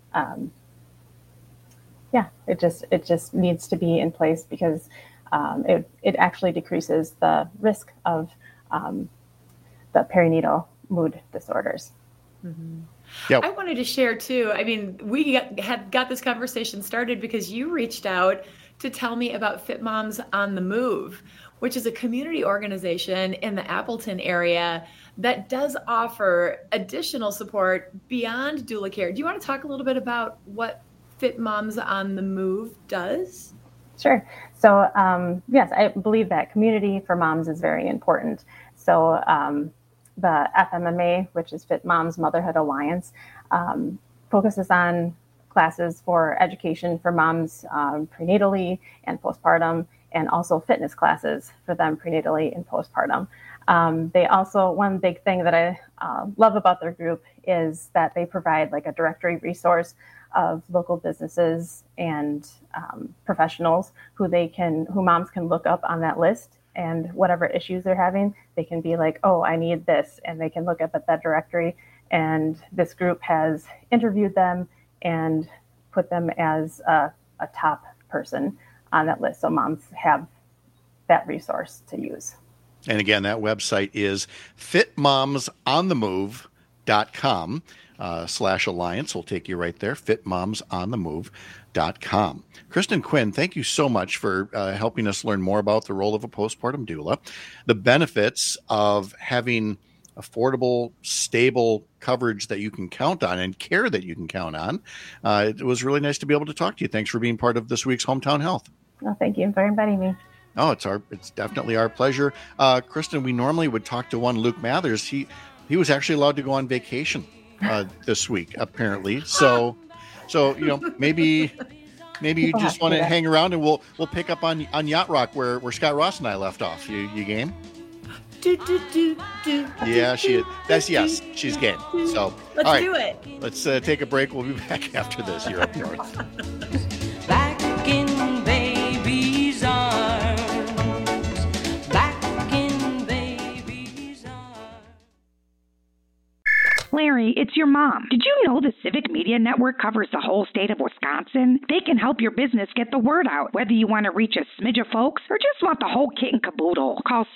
it just needs to be in place because it actually decreases the risk of the perinatal mood disorders. Mm-hmm. Yep. I wanted to share too. I mean, we had got this conversation started because you reached out to tell me about Fit Moms on the Move, which is a community organization in the Appleton area that does offer additional support beyond doula care. Do you want to talk a little bit about what Fit Moms on the Move does? Sure. So yes, I believe that community for moms is very important. So the FMMA, which is Fit Moms Motherhood Alliance, focuses on classes for education for moms prenatally and postpartum, and also fitness classes for them prenatally and postpartum. They also, one big thing that I love about their group is that they provide like a directory resource of local businesses and professionals who moms can look up on that list. And whatever issues they're having, they can be like, oh, I need this. And they can look up at that directory. And this group has interviewed them and put them as a top person on that list. So moms have that resource to use. And again, that website is fitmomsonthemove.com /alliance. We'll take you right there, fitmomsonthemove.com. Kristen Quinn, thank you so much for helping us learn more about the role of a postpartum doula, the benefits of having affordable, stable coverage that you can count on and care that you can count on. It was really nice to be able to talk to you. Thanks for being part of this week's Hometown Health. Well, thank you for inviting me. Oh, it's definitely our pleasure. Kristen, we normally would talk to one Luke Mathers. He was actually allowed to go on vacation this week, apparently. So maybe you just want to hang around and we'll pick up on Yacht Rock where Scott Ross and I left off. You game? Yeah, she is. Yes, she's game. So let's do it. Let's take a break. We'll be back after this here up north. Back in baby's arms. Back in baby's arms. Larry, it's your mom. Did you know the Civic Media Network covers the whole state of Wisconsin? They can help your business get the word out, whether you want to reach a smidge of folks or just want the whole kit and caboodle. Call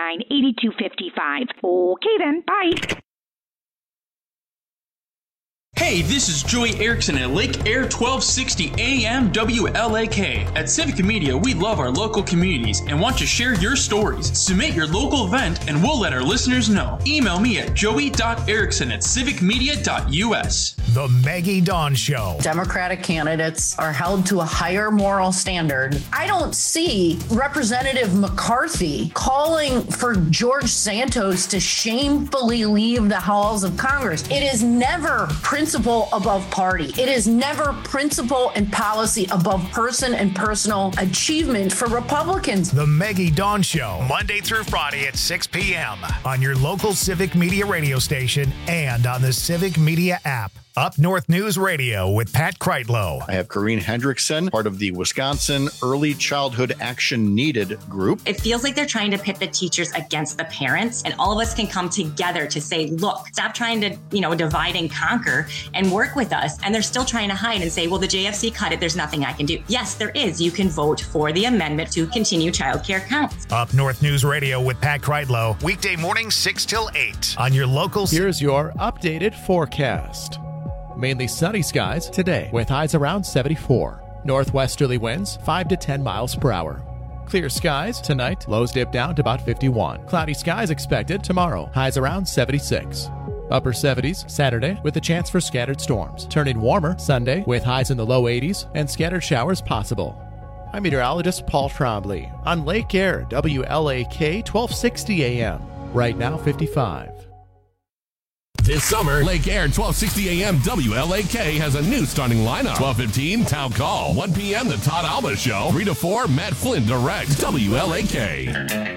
608-819-8255. Okay then, bye. Hey, this is Joey Erickson at Lake Air 1260 AM WLAK. At Civic Media, we love our local communities and want to share your stories. Submit your local event and we'll let our listeners know. Email me at joey.erickson@civicmedia.us. The Maggie Dawn Show. Democratic candidates are held to a higher moral standard. I don't see Representative McCarthy calling for George Santos to shamefully leave the halls of Congress. It is never principle above party. It is never principle and policy above person and personal achievement for Republicans. The Maggie Dawn Show, Monday through Friday at 6 p.m. on your local Civic Media radio station and on the Civic Media app. Up North News Radio with Pat Kreitlow. I have Corrine Hendrickson, part of the Wisconsin Early Childhood Action Needed group. It feels like they're trying to pit the teachers against the parents, and all of us can come together to say, look, stop trying to, divide and conquer and work with us. And they're still trying to hide and say, well, the JFC cut it. There's nothing I can do. Yes, there is. You can vote for the amendment to continue childcare counts. Up North News Radio with Pat Kreitlow, weekday morning 6 till 8 on your local. Here's your updated forecast. Mainly sunny skies today with highs around 74. Northwesterly winds 5 to 10 miles per hour. Clear skies tonight, lows dip down to about 51. Cloudy skies expected tomorrow, highs around 76. Upper 70s Saturday with a chance for scattered storms. Turning warmer Sunday with highs in the low 80s and scattered showers possible. I'm meteorologist Paul Trombley on Lake Air, WLAK 1260 AM. Right now 55. This summer, Lake Air 1260 AM WLAK has a new starting lineup. 12:15 Town Call. 1 p.m. The Todd Alba Show. 3 to 4 Matt Flynn Direct. WLAK.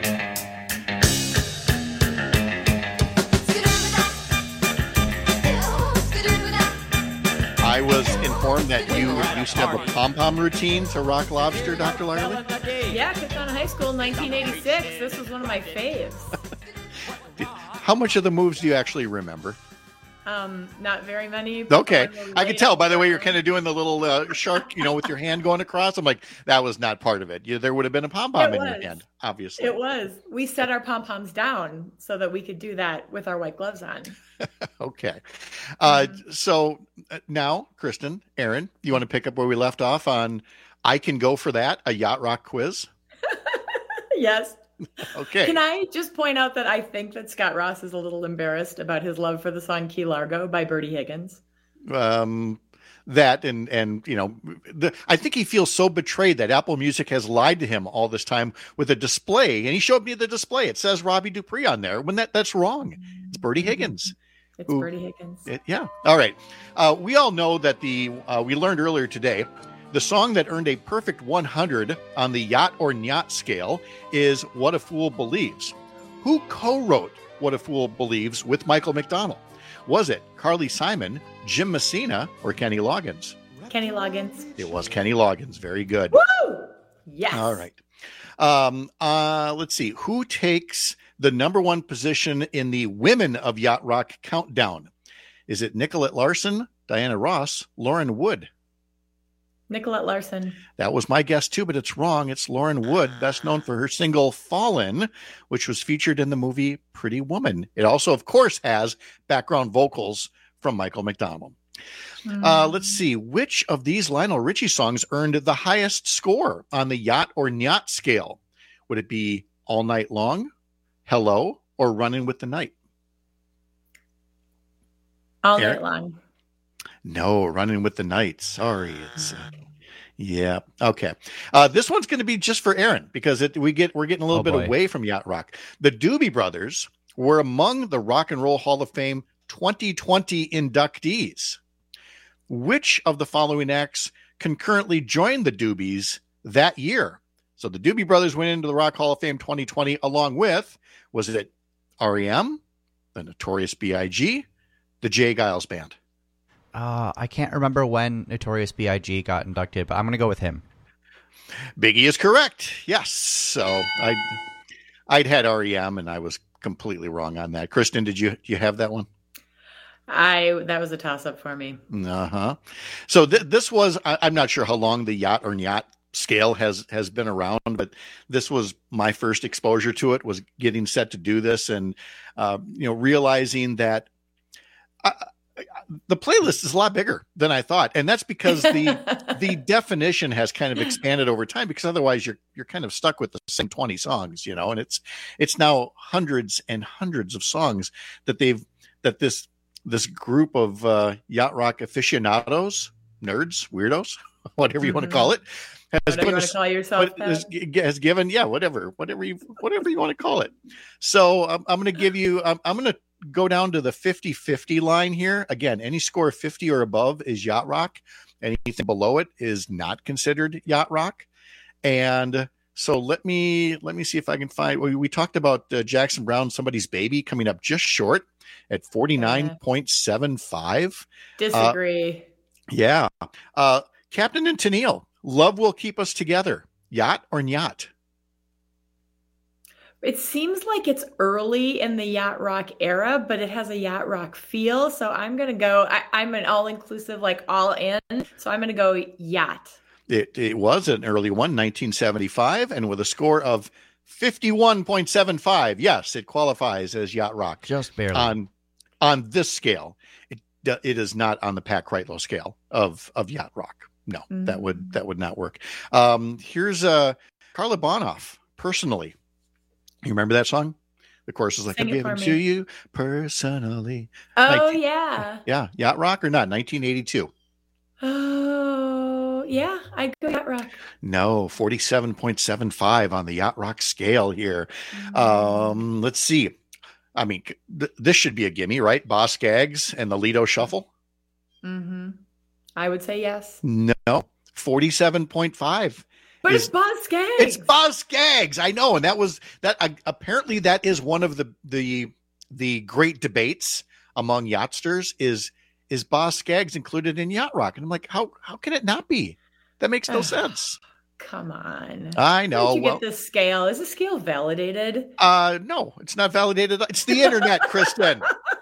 I was informed that you used to have a pom-pom routine to Rock Lobster, Dr. Lyerly? Yeah, kicked on high school in 1986. This was one of my faves. How much of the moves do you actually remember? Not very many. Okay. I can tell by the way you're kind of doing the little shark, with your hand going across. I'm like, that was not part of it. There would have been a pom-pom in your hand, obviously. It was. We set our pom-poms down so that we could do that with our white gloves on. Okay. So now, Kristen, Aaron, you want to pick up where we left off on I Can Go For That, a Yacht Rock quiz? Yes. Okay. Can I just point out that I think that Scott Ross is a little embarrassed about his love for the song Key Largo by Bertie Higgins? That and I think he feels so betrayed that Apple Music has lied to him all this time with a display, and he showed me the display. It says Robbie Dupree on there when that's wrong. It's Bertie Higgins. It's Bertie Higgins. Yeah. All right. We all know that we learned earlier today. The song that earned a perfect 100 on the Yacht or Nyat scale is What a Fool Believes. Who co-wrote What a Fool Believes with Michael McDonald? Was it Carly Simon, Jim Messina, or Kenny Loggins? Kenny Loggins. It was Kenny Loggins. Very good. Woo! Yes. All right. Let's see. Who takes the number one position in the Women of Yacht Rock countdown? Is it Nicolette Larson, Diana Ross, Lauren Wood? Nicolette Larson. That was my guess too, but it's wrong. It's Lauren Wood, best known for her single Fallen, which was featured in the movie Pretty Woman. It also, of course, has background vocals from Michael McDonald. Let's see. Which of these Lionel Richie songs earned the highest score on the Yacht or Nyat scale? Would it be All Night Long, Hello, or Running with the Night? All Night Long. No, Running with the Night. Sorry. It's yeah. Okay. This one's going to be just for Aaron because we're getting a little bit away from Yacht Rock. The Doobie Brothers were among the Rock and Roll Hall of Fame 2020 inductees. Which of the following acts concurrently joined the Doobies that year? So the Doobie Brothers went into the Rock Hall of Fame 2020 along with, was it R.E.M., the Notorious B.I.G., the Jay Giles Band? I can't remember when Notorious B.I.G. got inducted, but I'm going to go with him. Biggie is correct. Yes. So I'd had R.E.M. and I was completely wrong on that. Kristen, did you have that one? That was a toss-up for me. Uh-huh. So this was, I'm not sure how long the Yacht or Nyat scale has been around, but this was my first exposure to it, was getting set to do this and, realizing that the playlist is a lot bigger than I thought, and that's because the definition has kind of expanded over time. Because otherwise, you're kind of stuck with the same 20 songs, and it's now hundreds and hundreds of songs that this group of yacht rock aficionados, nerds, weirdos, whatever you want to call it, has given us, call yourself has given, whatever you want to call it. So I'm going to give you, I'm going to go down to the 50-50 line here. Again, any score of 50 or above is yacht rock. Anything below it is not considered yacht rock. And so let me see if I can find. We talked about Jackson Browne, Somebody's Baby, coming up just short at 49.75. Disagree. Captain and Tennille, Love Will Keep Us Together. Yacht or yacht? It seems like it's early in the yacht rock era, but it has a yacht rock feel. So I'm going to go, I'm an all-inclusive, like all in. So I'm going to go yacht. It was an early one, 1975, and with a score of 51.75. Yes, it qualifies as yacht rock. Just barely. On this scale. It is not on the Pat Kreitlow scale of yacht rock. No, that would not work. Here's Carla Bonoff, Personally. You remember that song? The chorus is like, I give it to you personally. Oh, yeah. Yeah. Yacht rock or not? 1982. Oh, yeah. I'd go yacht rock. No, 47.75 on the yacht rock scale here. Let's see. I mean, this should be a gimme, right? Boss Skaggs and the Lido Shuffle. I would say yes. No, 47.5. But it's Boz Skaggs. It's Boz Skaggs. I know, and that was that. Apparently, that is one of the great debates among yachtsters. Is Boz Skaggs included in yacht rock? And I'm like, how can it not be? That makes no sense. Come on. I know. Where did you get this scale? Is the scale validated? No, it's not validated. It's the internet, Kristen.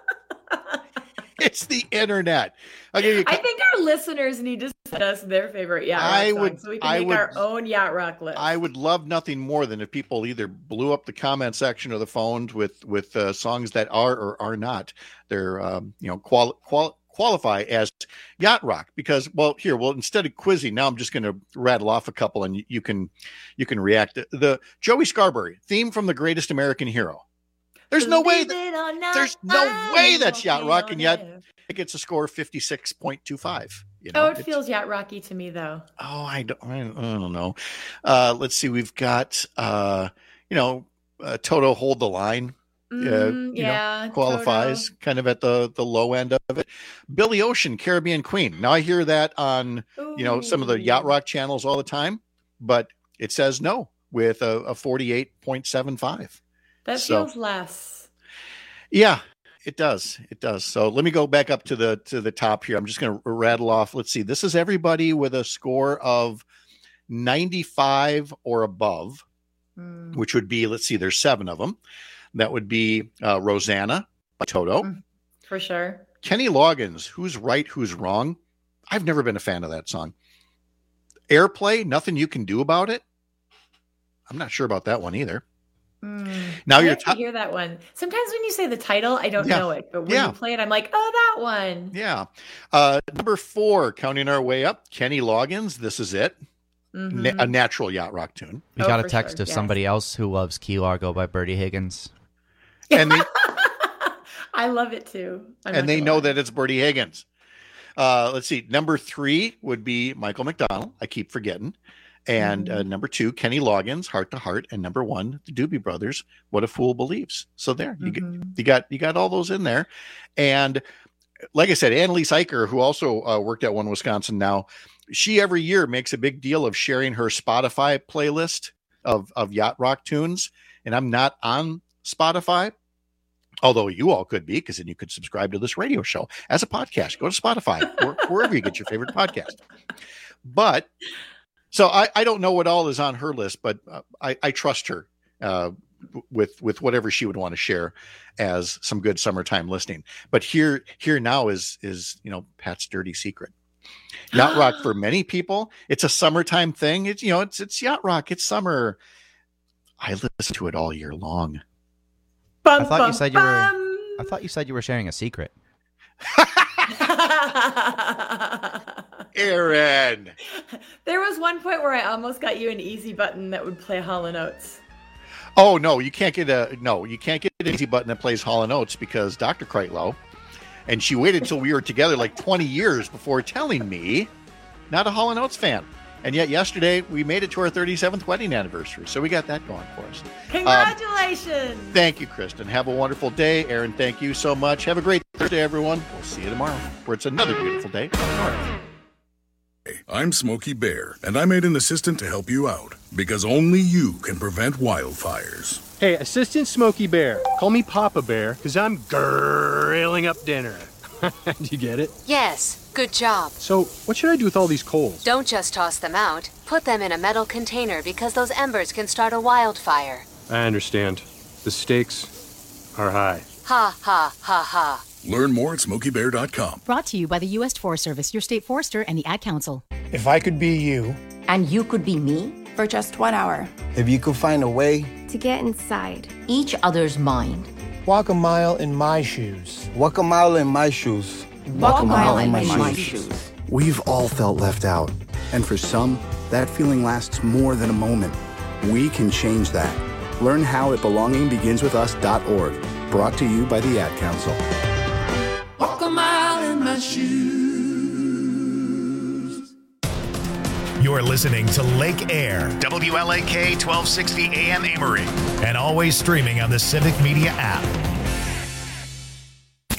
It's the internet. I think our listeners need to send us their favorite yacht rock songs so we can make our own yacht rock list. I would love nothing more than if people either blew up the comment section or the phones with songs that are or are not qualify as yacht rock. Because instead of quizzing, now I'm just going to rattle off a couple and you can react. The Joey Scarberry theme from The Greatest American Hero. There's no way that's yacht rock, and yet it gets a score of 56.25. It feels yacht rocky to me, though. Oh, I don't know. Let's see. We've got Toto Hold the Line. Qualifies Toto. Kind of at the low end of it. Billy Ocean, Caribbean Queen. Now I hear that on some of the yacht rock channels all the time, but it says no with a 48.75. That feels less. Yeah, it does. It does. So let me go back up to the top here. I'm just going to rattle off. Let's see. This is everybody with a score of 95 or above, which would be, let's see, there's 7 of them. That would be Rosanna by Toto. For sure. Kenny Loggins, Who's Right, Who's Wrong. I've never been a fan of that song. Airplay, Nothing You Can Do About It. I'm not sure about that one either. Now you're hear that one. Sometimes when you say the title, I don't know it, but when you play it, I'm like, oh, that one. Yeah. Number 4, counting our way up, Kenny Loggins, This Is It. A natural yacht rock tune. We got a text of somebody else who loves Key Largo by Bertie Higgins. And I love it too. And they know that it's Bertie Higgins. Let's see. Number 3 would be Michael McDonald. I keep forgetting. And number 2, Kenny Loggins, Heart to Heart, and number 1, the Doobie Brothers, What a Fool Believes. So there, you got all those in there. And like I said, Annalise Eicher, who also worked at One Wisconsin now, she every year makes a big deal of sharing her Spotify playlist of yacht rock tunes. And I'm not on Spotify, although you all could be, because then you could subscribe to this radio show as a podcast. Go to Spotify or wherever you get your favorite podcast. But so I don't know what all is on her list, but I trust her with whatever she would want to share as some good summertime listening. But here now is Pat's dirty secret. Yacht rock for many people, it's a summertime thing. It's it's yacht rock. It's summer. I listen to it all year long. I thought you said you were sharing a secret. Aaron. There was one point where I almost got you an easy button that would play Hall & Oates. Oh no, you can't get an easy button that plays Hall & Oates because Dr. Kreitlow, and she waited till we were together like 20 years before telling me, not a Hall & Oates fan. And yet yesterday we made it to our 37th wedding anniversary, so we got that going for us. Congratulations! Thank you, Kristen. Have a wonderful day. Aaron, thank you so much. Have a great Thursday, everyone. We'll see you tomorrow, where it's another beautiful day up north. I'm Smokey Bear, and I made an assistant to help you out, because only you can prevent wildfires. Hey, Assistant Smokey Bear, call me Papa Bear, because I'm grilling up dinner. Do you get it? Yes, good job. So, what should I do with all these coals? Don't just toss them out. Put them in a metal container because those embers can start a wildfire. I understand. The stakes are high. Ha, ha, ha, ha. Learn more at SmokeyBear.com. Brought to you by the U.S. Forest Service, your state forester, and the Ad Council. If I could be you. And you could be me. For just 1 hour. If you could find a way. To get inside each other's mind. Walk a mile in my shoes. Walk a mile in my shoes. Walk a mile in my shoes. We've all felt left out. And for some, that feeling lasts more than a moment. We can change that. Learn how at belongingbeginswithus.org. Brought to you by the Ad Council. Walk a mile in my shoes. You're listening to Lake Air, WLAK 1260 AM Amory, and always streaming on the Civic Media app.